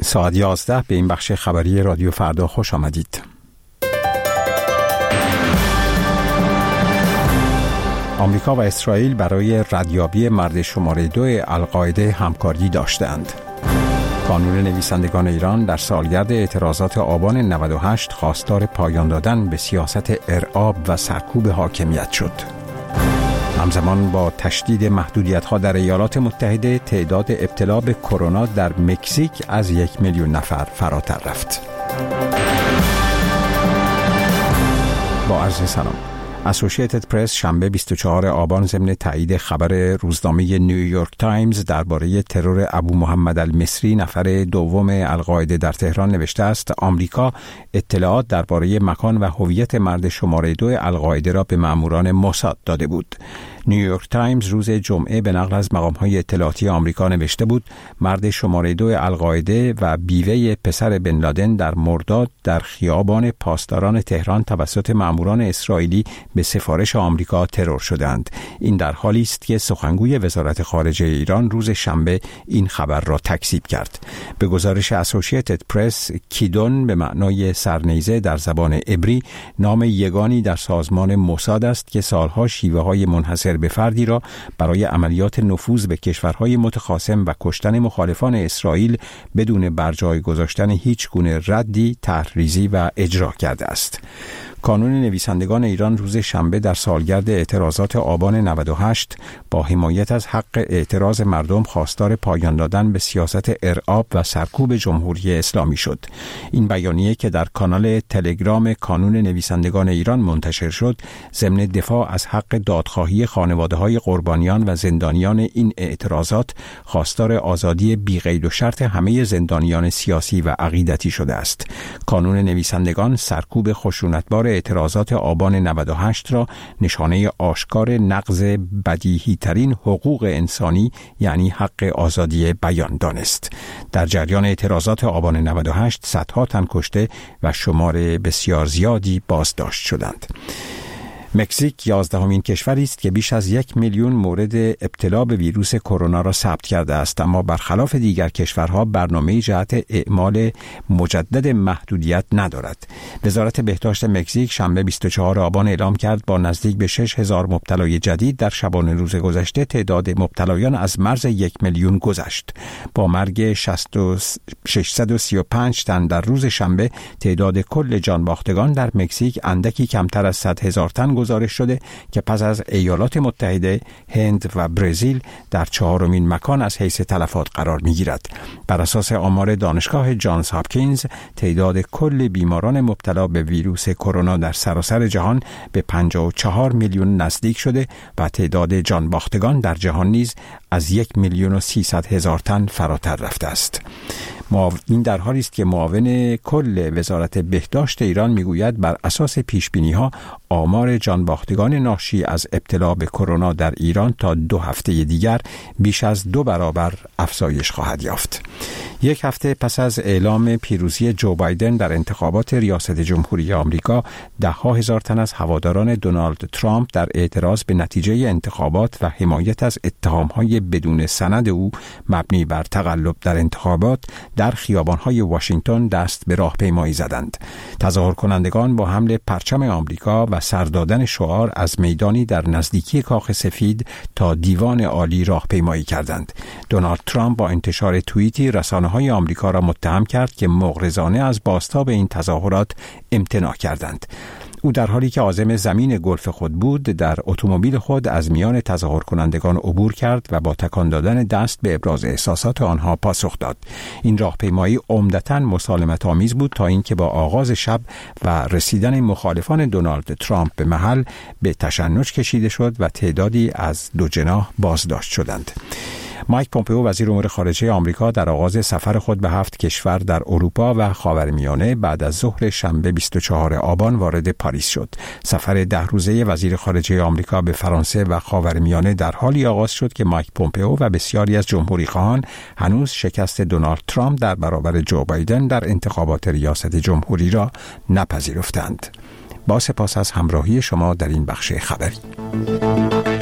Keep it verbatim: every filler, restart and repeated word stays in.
ساعت یازده به این بخش خبری رادیو فردا خوش آمدید. آمریکا و اسرائیل برای ردیابی مرد شماره دو القاعده همکاری داشتند. کانون نویسندگان ایران در سالگرد اعتراضات آبان نود و هشت خواستار پایان دادن به سیاست ارعاب و سرکوب حاکمیت شد. همزمان با تشدید محدودیت‌ها در ایالات متحده، تعداد ابتلا به کرونا در مکزیک از یک میلیون نفر فراتر رفت. با عرض سلام. اسوسییتد پرس شنبه بیست و چهارم آبان ضمن تایید خبر روزنامه نیویورک تایمز درباره ترور ابو محمد المصری نفر دوم القاعده در تهران نوشته است: آمریکا اطلاعات درباره مکان و هویت مرد شماره دو القاعده را به ماموران موساد داده بود. نیویورک تایمز روز جمعه به نقل از مقام‌های اطلاعاتی آمریکا نوشته بود مرد شماره دو القاعده و بیوه پسر بن لادن در مرداد در خیابان پاسداران تهران توسط ماموران اسرائیلی به سفارش آمریکا ترور شدند. این در حالی است که سخنگوی وزارت خارجه ایران روز شنبه این خبر را تکذیب کرد. به گزارش اسوسییتد پرس، کیدون به معنای سرنیزه در زبان عبری نام یگانی در سازمان موساد است که سالها شیوه‌های منحصر به فردی را برای عملیات نفوذ به کشورهای متخاصم و کشتن مخالفان اسرائیل بدون برجای گذاشتن هیچ گونه ردی، طرح‌ریزی و اجرا کرده است. کانون نویسندگان ایران روز شنبه در سالگرد اعتراضات آبان نود و هشت با حمایت از حق اعتراض مردم خواستار پایان دادن به سیاست ارعاب و سرکوب جمهوری اسلامی شد. این بیانیه که در کانال تلگرام کانون نویسندگان ایران منتشر شد، ضمن دفاع از حق دادخواهی خانواده‌های قربانیان و زندانیان این اعتراضات، خواستار آزادی بی قید و شرط همه زندانیان سیاسی و عقیدتی شده است. کانون نویسندگان سرکوب خشونتبار اعتراضات آبان نود و هشت را نشانه آشکار نقض بدیهی ترین حقوق انسانی یعنی حق آزادی بیان دانست. در جریان اعتراضات آبان نود و هشت صدها تن کشته و شمار بسیار زیادی بازداشت شدند. مکزیک یازدهمین کشوری است که بیش از یک میلیون مورد ابتلا به ویروس کرونا را ثبت کرده است، اما برخلاف دیگر کشورها برنامه جهت اعمال مجدد محدودیت ندارد. وزارت بهداشت مکزیک شنبه بیست و چهارم آبان اعلام کرد با نزدیک به شش هزار مبتلای جدید در شبانه روز گذشته تعداد مبتلایان از مرز یک میلیون گذشت. با مرگ ششصد و سی و پنج تن در روز شنبه، تعداد کل جانباختگان در مکزیک اندکی کمتر از صد هزار تن گزارش شده که پس از ایالات متحده، هند و برزیل در چهارمین مکان از حیث تلفات قرار می‌گیرد. بر اساس آمار دانشگاه جانز هاپکینز، تعداد کل بیماران مبتلا به ویروس کرونا در سراسر جهان به پنجاه و چهار میلیون نزدیک شده و تعداد جانباختگان در جهان نیز از یک میلیون و سیصد هزار تن فراتر رفته است. این در حالی است که معاون کل وزارت بهداشت ایران میگوید بر اساس پیشبینی‌ها آمار جانباختگان ناشی از ابتلا به کرونا در ایران تا دو هفته دیگر بیش از دو برابر افزایش خواهد یافت. یک هفته پس از اعلام پیروزی جو بایدن در انتخابات ریاست جمهوری آمریکا، ده ها هزار تن از هواداران دونالد ترامپ در اعتراض به نتیجه انتخابات و حمایت از اتهام‌های بدون سند او مبنی بر تقلب در انتخابات در خیابان‌های واشنگتن دست به راهپیمایی زدند. تظاهر کنندگان با حمل پرچم آمریکا و سر دادن شعار از میدانی در نزدیکی کاخ سفید تا دیوان عالی راهپیمایی کردند. دونالد ترامپ با انتشار توییتی رسانه‌های آمریکا را متهم کرد که مغرضانه از بازتاب این تظاهرات امتناع کردند. او در حالی که عازم زمین گلف خود بود، در اتومبیل خود از میان تظاهر کنندگان عبور کرد و با تکان دادن دست به ابراز احساسات آنها پاسخ داد. این راهپیمایی عمدتاً مسالمت آمیز بود تا اینکه با آغاز شب و رسیدن مخالفان دونالد ترامپ به محل به تشنج کشیده شد و تعدادی از دو جناح بازداشت شدند. مایک پومپئو وزیر امور خارجه آمریکا در آغاز سفر خود به هفت کشور در اروپا و خاورمیانه بعد از ظهر شنبه بیست و چهارم آبان وارد پاریس شد. سفر ده روزه وزیر خارجه آمریکا به فرانسه و خاورمیانه در حالی آغاز شد که مایک پومپئو و بسیاری از جمهوری‌خواهان هنوز شکست دونالد ترامپ در برابر جو بایدن در انتخابات ریاست جمهوری را نپذیرفتند. با سپاس از همراهی شما در این بخش خبری.